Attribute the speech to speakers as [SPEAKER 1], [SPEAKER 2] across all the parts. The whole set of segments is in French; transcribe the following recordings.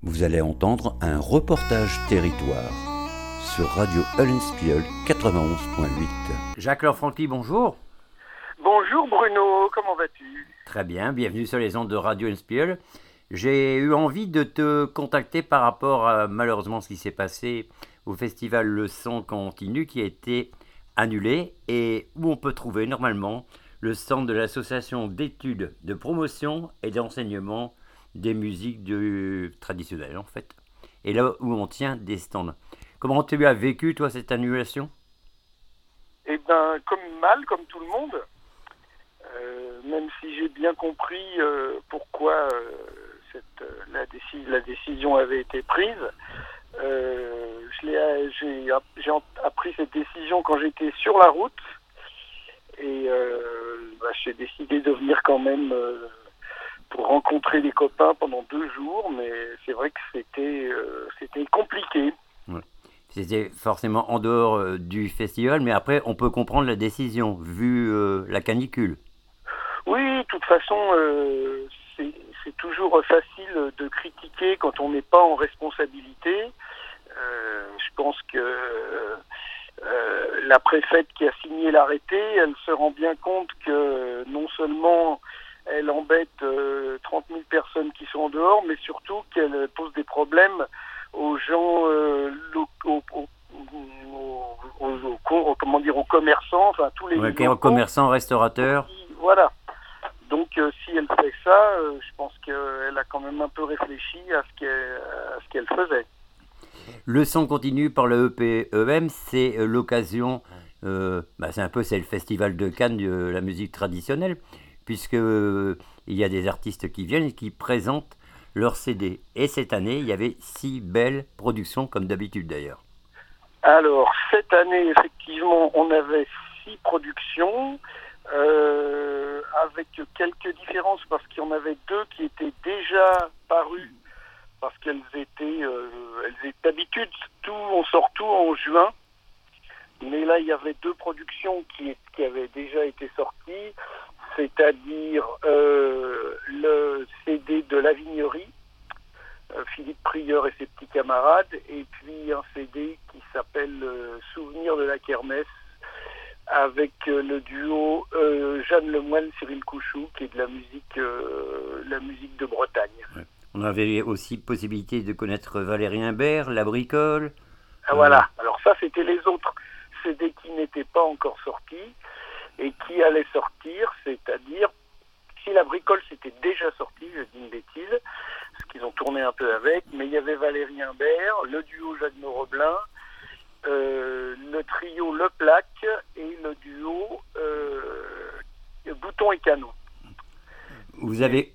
[SPEAKER 1] Vous allez entendre un reportage territoire sur Radio Eulenspiegel 91.8.
[SPEAKER 2] Jacques-Laure Franqui, bonjour.
[SPEAKER 3] Bonjour Bruno, comment vas-tu ?
[SPEAKER 2] Très bien, bienvenue sur les ondes de Radio Eulenspiegel. J'ai eu envie de te contacter par rapport à malheureusement ce qui s'est passé au festival Le Son Continue qui a été annulé et où on peut trouver normalement le stand de l'association d'études, de promotion et d'enseignement des musiques traditionnelles en fait. Et là où on tient des stands. Comment tu as vécu toi cette annulation ?
[SPEAKER 3] Eh bien, comme tout le monde, même si j'ai bien compris pourquoi la décision avait été prise. J'ai appris cette décision quand j'étais sur la route et j'ai décidé de venir quand même pour rencontrer des copains pendant 2 jours, mais c'est vrai que c'était compliqué.
[SPEAKER 2] Ouais. C'était forcément en dehors du festival, mais après on peut comprendre la décision vu la canicule.
[SPEAKER 3] Oui, de toute façon, c'est toujours facile de critiquer quand on n'est pas en responsabilité. Je pense que la préfète qui a signé l'arrêté, elle se rend bien compte que non seulement elle embête 30 000 personnes qui sont en dehors, mais surtout qu'elle pose des problèmes aux gens, aux commerçants, enfin tous les
[SPEAKER 2] commerçants, restaurateurs.
[SPEAKER 3] Voilà. Donc si elle fait ça, je pense qu'elle a quand même un peu réfléchi à ce qu'elle faisait.
[SPEAKER 2] Le son continue par le EPEM, c'est l'occasion, c'est le festival de Cannes de la musique traditionnelle, puisque il y a des artistes qui viennent et qui présentent leurs CD. Et cette année, il y avait 6 belles productions, comme d'habitude d'ailleurs.
[SPEAKER 3] Alors, cette année, effectivement, on avait 6 productions, avec quelques différences, parce qu'il y en avait 2 qui étaient déjà parues, parce qu'elles étaient d'habitude, on sort tout en juin, mais là, il y avait 2 productions qui avaient déjà été sorties, c'est-à-dire le CD de La Vignerie, Philippe Prieur et ses petits camarades, et puis un CD qui s'appelle Souvenir de la Kermesse, avec le duo Jeanne Lemoine, Cyril Couchou, qui est de la musique de Bretagne. Ouais.
[SPEAKER 2] On avait aussi possibilité de connaître Valérie Imbert, La Bricole.
[SPEAKER 3] Voilà, alors ça c'était les autres CD qui n'étaient pas encore sortis et qui allaient sortir, c'est-à-dire, si La Bricole c'était déjà sorti, je dis une bêtise, parce qu'ils ont tourné un peu avec, mais il y avait Valérie Imbert, le duo Jacques-Roblin, le trio Le Plaque et le duo Bouton et Canon.
[SPEAKER 2] Vous avez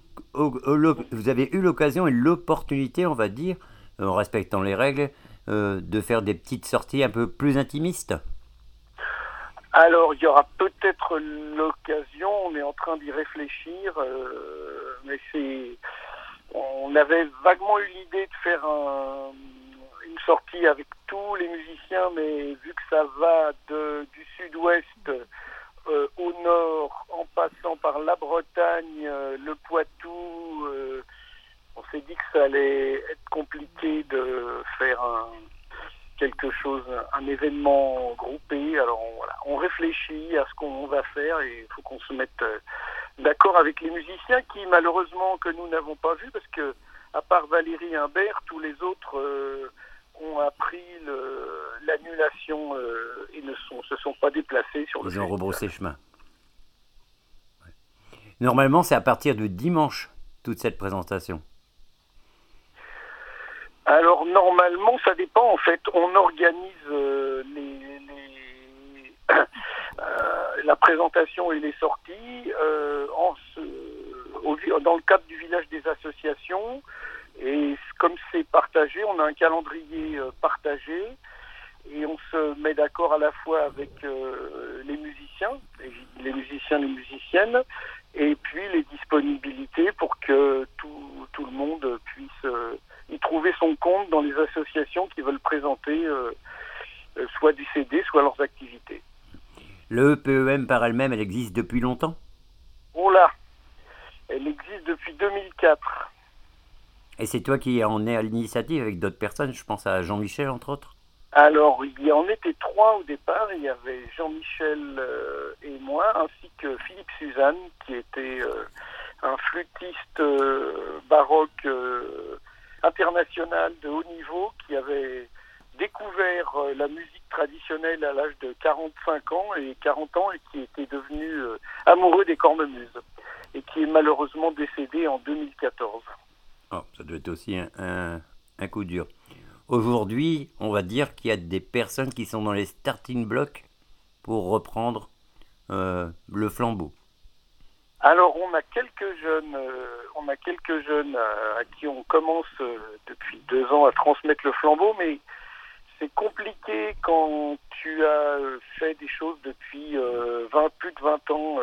[SPEAKER 2] eu l'occasion et l'opportunité, on va dire, en respectant les règles, de faire des petites sorties un peu plus intimistes.
[SPEAKER 3] Alors, il y aura peut-être l'occasion, on est en train d'y réfléchir, mais on avait vaguement eu l'idée de faire une sortie avec tous les musiciens, mais vu que ça va du sud-ouest au nord, en passant par la Bretagne, le Poitou, on s'est dit que ça allait être compliqué de faire quelque chose, un événement groupé. Alors on réfléchit à ce qu'on va faire et il faut qu'on se mette d'accord avec les musiciens qui malheureusement que nous n'avons pas vus, parce que à part Valérie Imbert, tous les autres ont appris l'annulation et se sont pas déplacés sur le festival.
[SPEAKER 2] Ils ont rebroussé chemin. Ouais. Normalement, c'est à partir de dimanche, toute cette présentation.
[SPEAKER 3] Alors, normalement, ça dépend. En fait, on organise la présentation et les sorties dans le cadre du village des associations. Et comme c'est partagé, on a un calendrier partagé et on se met d'accord à la fois avec les musiciens, les musiciennes, et puis les disponibilités pour que tout le monde puisse y trouver son compte dans les associations qui veulent présenter soit du CD, soit leurs activités.
[SPEAKER 2] Le EPEM par elle-même, elle existe depuis longtemps ?
[SPEAKER 3] Oh là, elle existe depuis 2004.
[SPEAKER 2] Et c'est toi qui en es à l'initiative avec d'autres personnes, je pense à Jean-Michel entre autres.
[SPEAKER 3] Alors, il y en était 3 au départ. Il y avait Jean-Michel et moi, ainsi que Philippe Suzanne, qui était un flûtiste baroque international de haut niveau, qui avait découvert la musique traditionnelle à l'âge de 45 ans et 40 ans et qui était devenu amoureux des cornemuses et qui est malheureusement décédé en 2014.
[SPEAKER 2] Oh, ça doit être aussi un coup dur. Aujourd'hui, on va dire qu'il y a des personnes qui sont dans les starting blocks pour reprendre le flambeau.
[SPEAKER 3] Alors on a quelques jeunes, à qui on commence depuis 2 ans à transmettre le flambeau, mais c'est compliqué quand tu as fait des choses depuis plus de 20 ans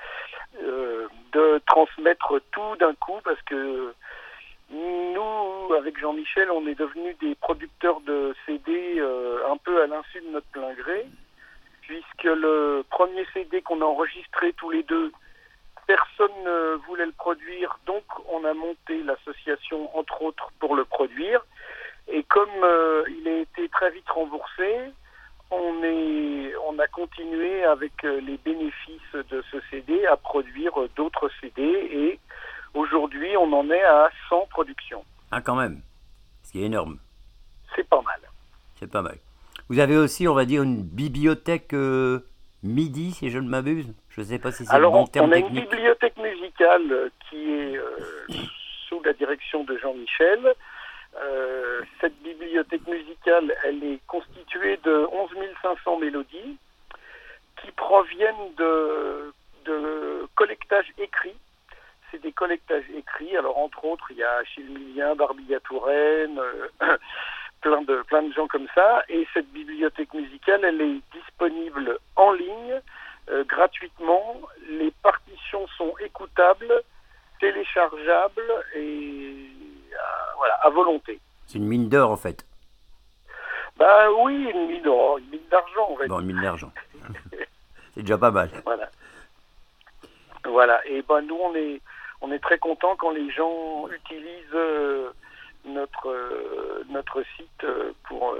[SPEAKER 3] de transmettre tout d'un coup, parce que nous, avec Jean-Michel, on est devenus des producteurs de CD un peu à l'insu de notre plein gré, puisque le premier CD qu'on a enregistré tous les deux, personne ne voulait le produire, donc on a monté l'association, entre autres, pour le produire. Et comme il a été très vite remboursé, on a continué avec les bénéfices de ce CD à produire d'autres CD, et aujourd'hui on en est à 100 productions.
[SPEAKER 2] Ah quand même, ce qui est énorme.
[SPEAKER 3] C'est pas mal.
[SPEAKER 2] C'est pas mal. Vous avez aussi, on va dire, une bibliothèque MIDI, si je ne m'abuse. Je ne sais pas si c'est le bon terme technique.
[SPEAKER 3] On a une bibliothèque musicale qui est sous la direction de Jean-Michel. Cette bibliothèque musicale, elle est constituée de 11 500 mélodies qui proviennent de collectages écrits. C'est des collectages écrits. Alors entre autres, il y a Achille Millien, Barbilla Touraine, plein de gens comme ça. Et cette bibliothèque musicale, elle est disponible en ligne gratuitement. Les partitions sont écoutables, téléchargeables et voilà, à volonté.
[SPEAKER 2] C'est une mine d'or en fait.
[SPEAKER 3] Bah oui, une mine d'argent en fait.
[SPEAKER 2] Bon, une mine d'argent. C'est déjà pas mal.
[SPEAKER 3] Voilà. Et ben nous on est très contents quand les gens utilisent notre site pour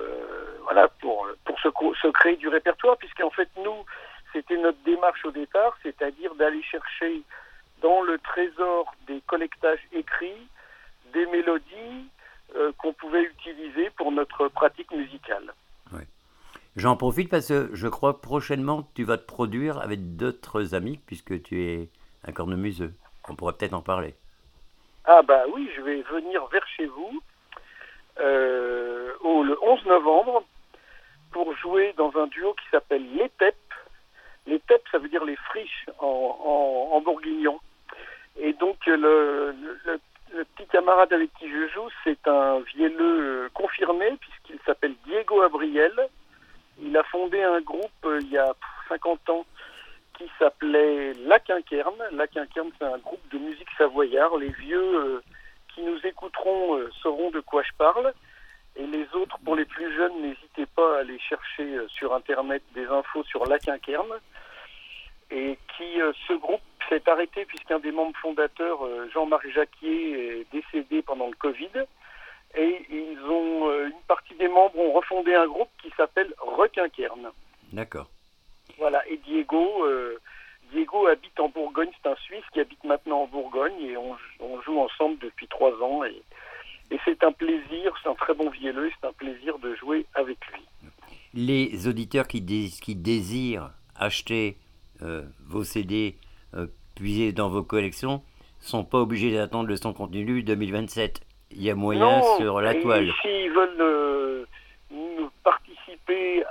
[SPEAKER 3] se créer du répertoire, puisqu'en fait nous c'était notre démarche au départ, c'est-à-dire d'aller chercher dans le trésor des collectages écrits des mélodies qu'on pouvait utiliser pour notre pratique musicale.
[SPEAKER 2] Ouais. J'en profite parce que je crois que prochainement tu vas te produire avec d'autres amis, puisque tu es un cornemuseux. On pourrait peut-être en parler.
[SPEAKER 3] Ah bah oui, je vais venir vers chez vous le 11 novembre pour jouer dans un duo qui s'appelle Les Tep. Les Tep, ça veut dire les friches en bourguignon. Et donc le petit camarade avec qui je joue, c'est un vielleux confirmé, puisqu'il s'appelle Diego Abriel. Il a fondé un groupe il y a 50 ans qui s'appelait La Quinquerne. La Quinquerne, c'est un groupe de musique savoyard. Les vieux qui nous écouteront sauront de quoi je parle. Et les autres, pour les plus jeunes, n'hésitez pas à aller chercher sur Internet des infos sur La Quinquerne. Et ce groupe s'est arrêté puisqu'un des membres fondateurs, Jean-Marc Jacquier, est décédé pendant le Covid. Et une partie des membres ont refondé un groupe qui s'appelle Requinquerne.
[SPEAKER 2] D'accord.
[SPEAKER 3] Voilà, et Diego habite en Bourgogne, c'est un Suisse qui habite maintenant en Bourgogne, et on joue ensemble depuis 3 ans, et c'est un plaisir, c'est un très bon vielleux, c'est un plaisir de jouer avec lui.
[SPEAKER 2] Les auditeurs qui désirent acheter vos CD puisés dans vos collections sont pas obligés d'attendre le Son Continu 2027. Il y a moyen sur la toile.
[SPEAKER 3] S'ils veulent participer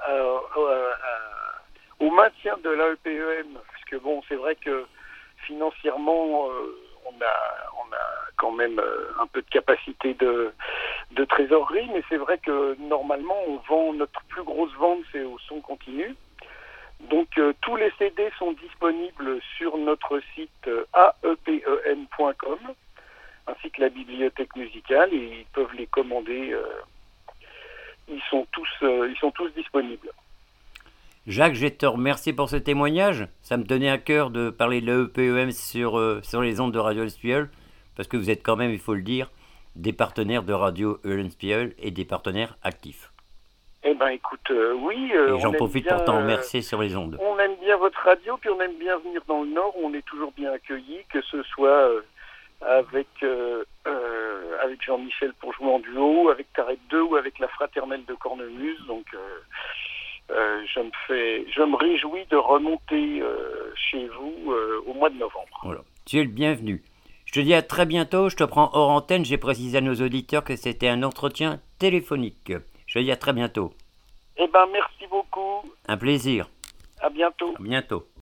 [SPEAKER 3] au maintien de l'AEPEM, parce que bon, c'est vrai que financièrement, on a quand même un peu de capacité de trésorerie, mais c'est vrai que normalement, notre plus grosse vente, c'est au Son Continu. Donc tous les CD sont disponibles sur notre site aepen.com, ainsi que la bibliothèque musicale, et ils peuvent les commander. Ils sont tous disponibles.
[SPEAKER 2] Jacques, je vais te remercier pour ce témoignage. Ça me tenait à cœur de parler de l'AEPEM sur les ondes de Radio Espiol, parce que vous êtes quand même, il faut le dire, des partenaires de Radio Eulenspiegel et des partenaires actifs.
[SPEAKER 3] Eh ben écoute, oui.
[SPEAKER 2] Et j'en profite pour t'en remercier sur les ondes.
[SPEAKER 3] On aime bien votre radio, puis on aime bien venir dans le Nord, où on est toujours bien accueillis, que ce soit avec Jean-Michel pour jouer en duo, avec Tarek 2 ou avec la Fraternelle de Cornemuse. Donc je me réjouis de remonter chez vous au mois de novembre.
[SPEAKER 2] Voilà. Tu es le bienvenu. Je te dis à très bientôt, je te prends hors antenne, j'ai précisé à nos auditeurs que c'était un entretien téléphonique. Je te dis à très bientôt.
[SPEAKER 3] Eh ben merci beaucoup.
[SPEAKER 2] Un plaisir.
[SPEAKER 3] À bientôt.
[SPEAKER 2] À bientôt.